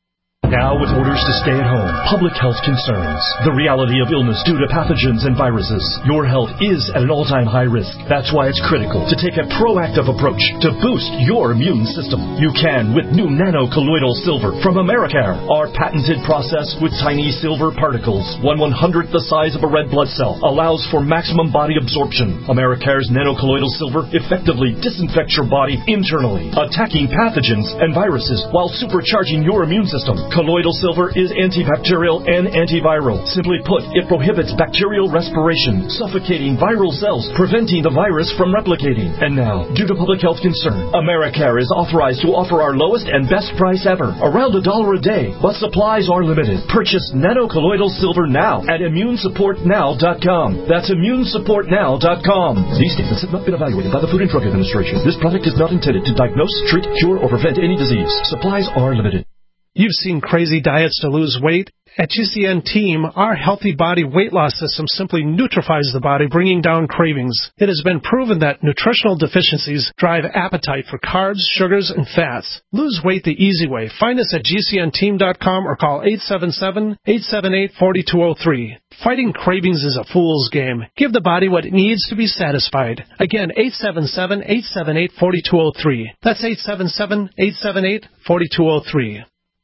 Now with orders to stay at home, public health concerns, the reality of illness due to pathogens and viruses, your health is at an all-time high risk. That's why it's critical to take a proactive approach to boost your immune system. You can with new nano-colloidal silver from Americare. Our patented process with tiny silver particles, one one-hundredth the size of a red blood cell, allows for maximum body absorption. Americare's nano-colloidal silver effectively disinfects your body internally, attacking pathogens and viruses while supercharging your immune system. Colloidal silver is antibacterial and antiviral. Simply put, it prohibits bacterial respiration, suffocating viral cells, preventing the virus from replicating. And now, due to public health concern, Americare is authorized to offer our lowest and best price ever, around a dollar a day, but supplies are limited. Purchase nano-colloidal silver now at immune support now dot com. That's immune support now dot com. These statements have not been evaluated by the Food and Drug Administration. This product is not intended to diagnose, treat, cure, or prevent any disease. Supplies are limited. You've seen crazy diets to lose weight. At G C N Team, our Healthy Body Weight Loss System simply neutralizes the body, bringing down cravings. It has been proven that nutritional deficiencies drive appetite for carbs, sugars, and fats. Lose weight the easy way. Find us at G C N team dot com or call eight seven seven, eight seven eight, four two zero three. Fighting cravings is a fool's game. Give the body what it needs to be satisfied. Again, eight seven seven, eight seven eight, four two zero three. That's eight seven seven, eight seven eight, four two zero three.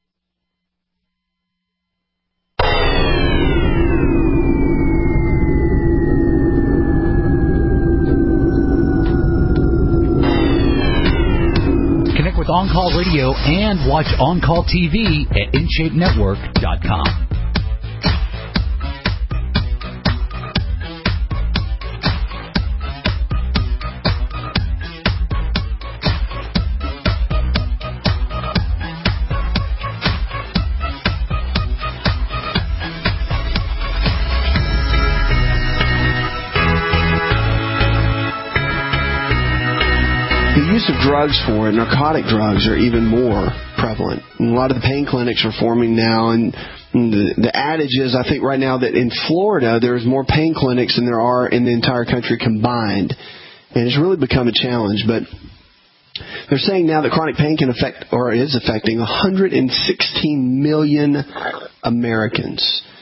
Connect with On Call Radio and watch On Call T V at in shape network dot com. The use of drugs for it, narcotic drugs, are even more prevalent. And a lot of the pain clinics are forming now, and the, the adage is, I think right now, that in Florida there's more pain clinics than there are in the entire country combined. And it's really become a challenge. But they're saying now that chronic pain can affect, or is affecting, one hundred sixteen million Americans.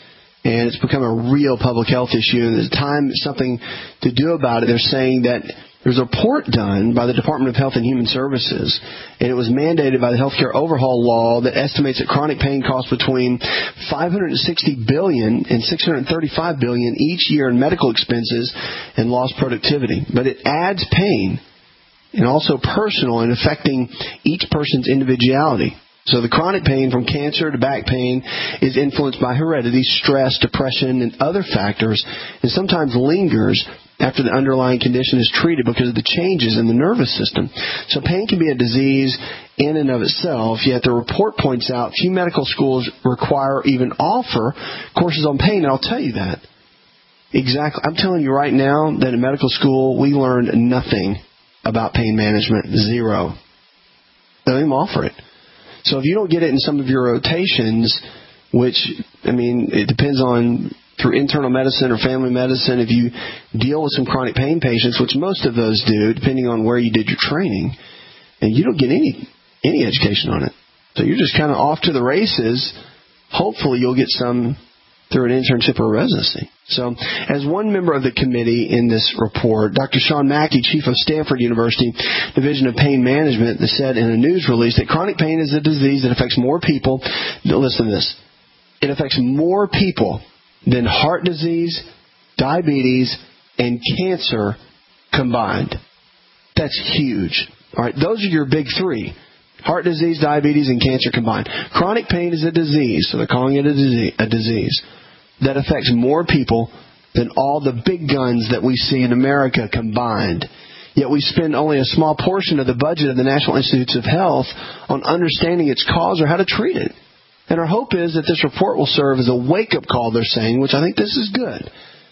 And it's become a real public health issue. And there's time, something to do about it. They're saying that there's a report done by the Department of Health and Human Services, and it was mandated by the Healthcare Overhaul Law that estimates that chronic pain costs between five hundred sixty billion dollars and six hundred thirty-five billion dollars each year in medical expenses and lost productivity. But it adds pain, and also personal, and affecting each person's individuality. So the chronic pain from cancer to back pain is influenced by heredity, stress, depression, and other factors, and sometimes lingers after the underlying condition is treated because of the changes in the nervous system. So pain can be a disease in and of itself, yet the report points out few medical schools require or even offer courses on pain, and I'll tell you that. Exactly. I'm telling you right now that in medical school we learned nothing about pain management. Zero. They don't even offer it. So if you don't get it in some of your rotations, which, I mean, it depends on through internal medicine or family medicine, if you deal with some chronic pain patients, which most of those do, depending on where you did your training, and you don't get any any education on it. So you're just kind of off to the races. Hopefully you'll get some through an internship or a residency. So as one member of the committee in this report, Doctor Sean Mackey, chief of Stanford University Division of Pain Management, said in a news release that chronic pain is a disease that affects more people. Listen to this. It affects more people than heart disease, diabetes, and cancer combined. That's huge. All right, those are your big three. Heart disease, diabetes, and cancer combined. Chronic pain is a disease, so they're calling it a disease, a disease that affects more people than all the big guns that we see in America combined. Yet we spend only a small portion of the budget of the National Institutes of Health on understanding its cause or how to treat it. And our hope is that this report will serve as a wake-up call, they're saying, which I think this is good,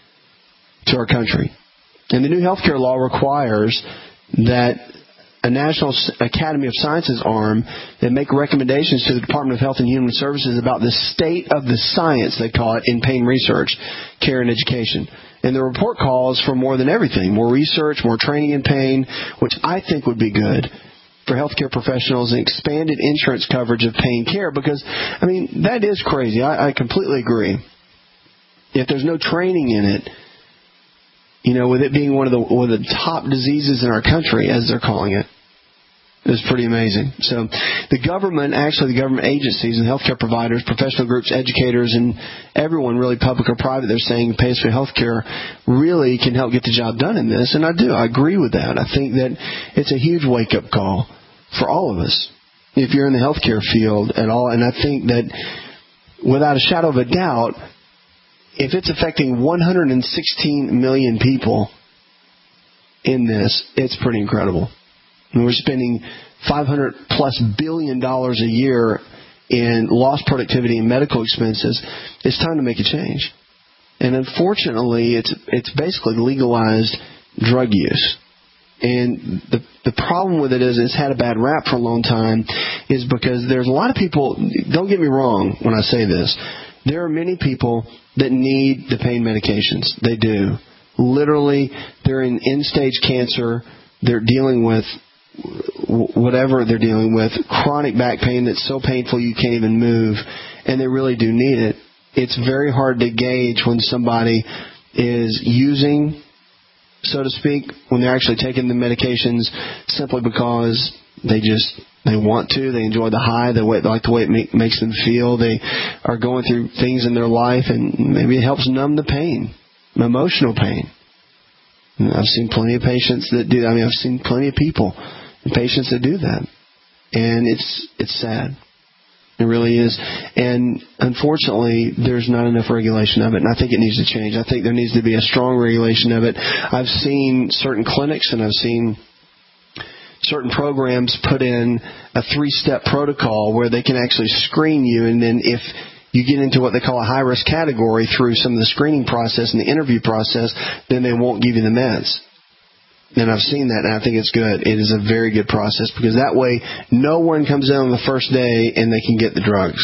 to our country. And the new healthcare law requires that a National Academy of Sciences arm that make recommendations to the Department of Health and Human Services about the state of the science, they call it, in pain research, care, and education. And the report calls for more than everything, more research, more training in pain, which I think would be good. for healthcare professionals and expanded insurance coverage of pain care, because, I mean, that is crazy. I, I completely agree. If there's no training in it, you know, with it being one of the one of the top diseases in our country, as they're calling it, it's pretty amazing. So the government, actually the government agencies and healthcare providers, professional groups, educators, and everyone, really public or private, they're saying pays for healthcare really can help get the job done in this. And I do. I agree with that. I think that it's a huge wake-up call for all of us if you're in the healthcare field at all. And I think that without a shadow of a doubt, if it's affecting one hundred sixteen million people in this, it's pretty incredible. And we're spending five hundred plus billion dollars a year in lost productivity and medical expenses. It's time to make a change. And unfortunately, it's it's basically legalized drug use. And the the problem with it is it's had a bad rap for a long time, is because there's a lot of people, don't get me wrong when I say this, there are many people that need the pain medications. They do. Literally, they're in end-stage cancer. They're dealing with whatever they're dealing with, chronic back pain that's so painful you can't even move, and they really do need it. It's very hard to gauge when somebody is using, so to speak, when they're actually taking the medications simply because they just they want to, they enjoy the high, they like the way it make, makes them feel, they are going through things in their life, and maybe it helps numb the pain, emotional pain. And I've seen plenty of patients that do. I mean, I've seen plenty of people, patients that do that, and it's it's sad. It really is. And unfortunately, there's not enough regulation of it, and I think it needs to change. I think there needs to be a strong regulation of it. I've seen certain clinics and I've seen certain programs put in a three-step protocol where they can actually screen you, and then if you get into what they call a high-risk category through some of the screening process and the interview process, then they won't give you the meds. And I've seen that, and I think it's good. It is a very good process, because that way no one comes in on the first day and they can get the drugs.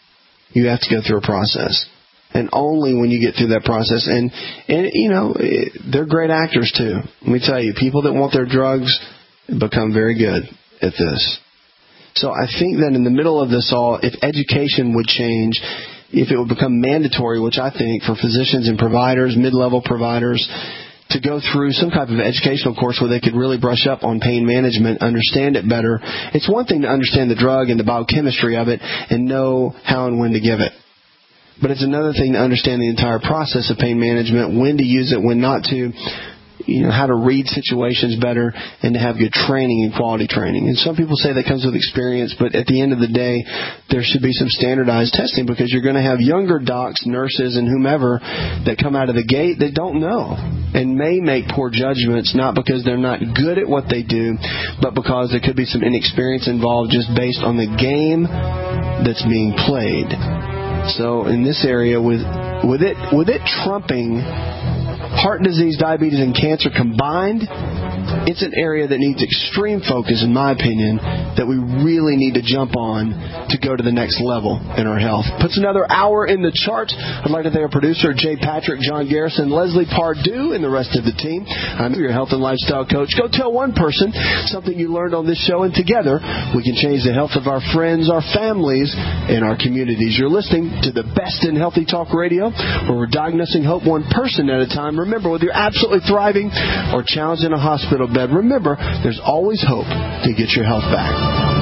You have to go through a process. And only when you get through that process. And, and you know, they're great actors, too. Let me tell you, people that want their drugs become very good at this. So I think that in the middle of this all, if education would change, if it would become mandatory, which I think for physicians and providers, mid-level providers, to go through some type of educational course where they could really brush up on pain management, understand it better. It's one thing to understand the drug and the biochemistry of it and know how and when to give it. But it's another thing to understand the entire process of pain management, when to use it, when not to, you know, how to read situations better, and to have good training and quality training. And some people say that comes with experience, but at the end of the day, there should be some standardized testing, because you're going to have younger docs, nurses, and whomever that come out of the gate that don't know and may make poor judgments, not because they're not good at what they do, but because there could be some inexperience involved just based on the game that's being played. So in this area, with with it with it trumping heart disease, diabetes, and cancer combined, it's an area that needs extreme focus, in my opinion, that we really need to jump on to go to the next level in our health. Puts another hour in the charts. I'd like to thank our producer, Jay Patrick, John Garrison, Leslie Pardue, and the rest of the team. I'm your health and lifestyle coach. Go tell one person something you learned on this show, and together we can change the health of our friends, our families, and our communities. You're listening to the best in Healthy Talk Radio, where we're diagnosing hope one person at a time. Remember, whether you're absolutely thriving or challenged in a hospital bed, remember, there's always hope to get your health back.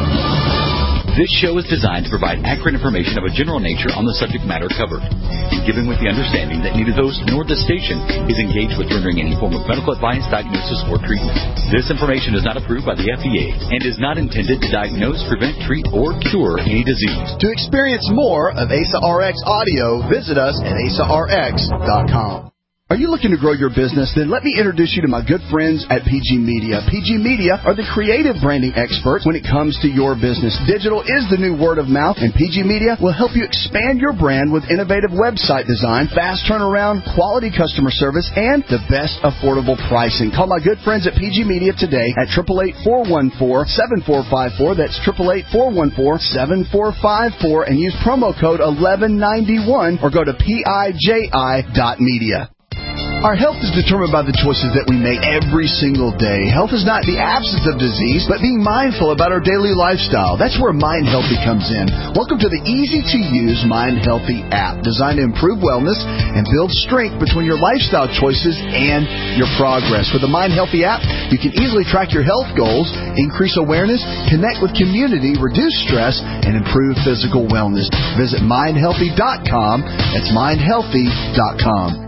This show is designed to provide accurate information of a general nature on the subject matter covered, and given with the understanding that neither host nor the station is engaged with rendering any form of medical advice, diagnosis, or treatment. This information is not approved by the F D A and is not intended to diagnose, prevent, treat, or cure any disease. To experience more of A S A R X audio, visit us at A S A R X dot com. Are you looking to grow your business? Then let me introduce you to my good friends at P G Media. P G Media are the creative branding experts when it comes to your business. Digital is the new word of mouth, and P G Media will help you expand your brand with innovative website design, fast turnaround, quality customer service, and the best affordable pricing. Call my good friends at P G Media today at eight eight eight, four one four, seven four five four. That's eight eight eight, four one four, seven four five four, and use promo code eleven ninety-one or go to P I J I dot media. Our health is determined by the choices that we make every single day. Health is not the absence of disease, but being mindful about our daily lifestyle. That's where Mind Healthy comes in. Welcome to the easy-to-use Mind Healthy app, designed to improve wellness and build strength between your lifestyle choices and your progress. With the Mind Healthy app, you can easily track your health goals, increase awareness, connect with community, reduce stress, and improve physical wellness. Visit mind healthy dot com. That's mind healthy dot com.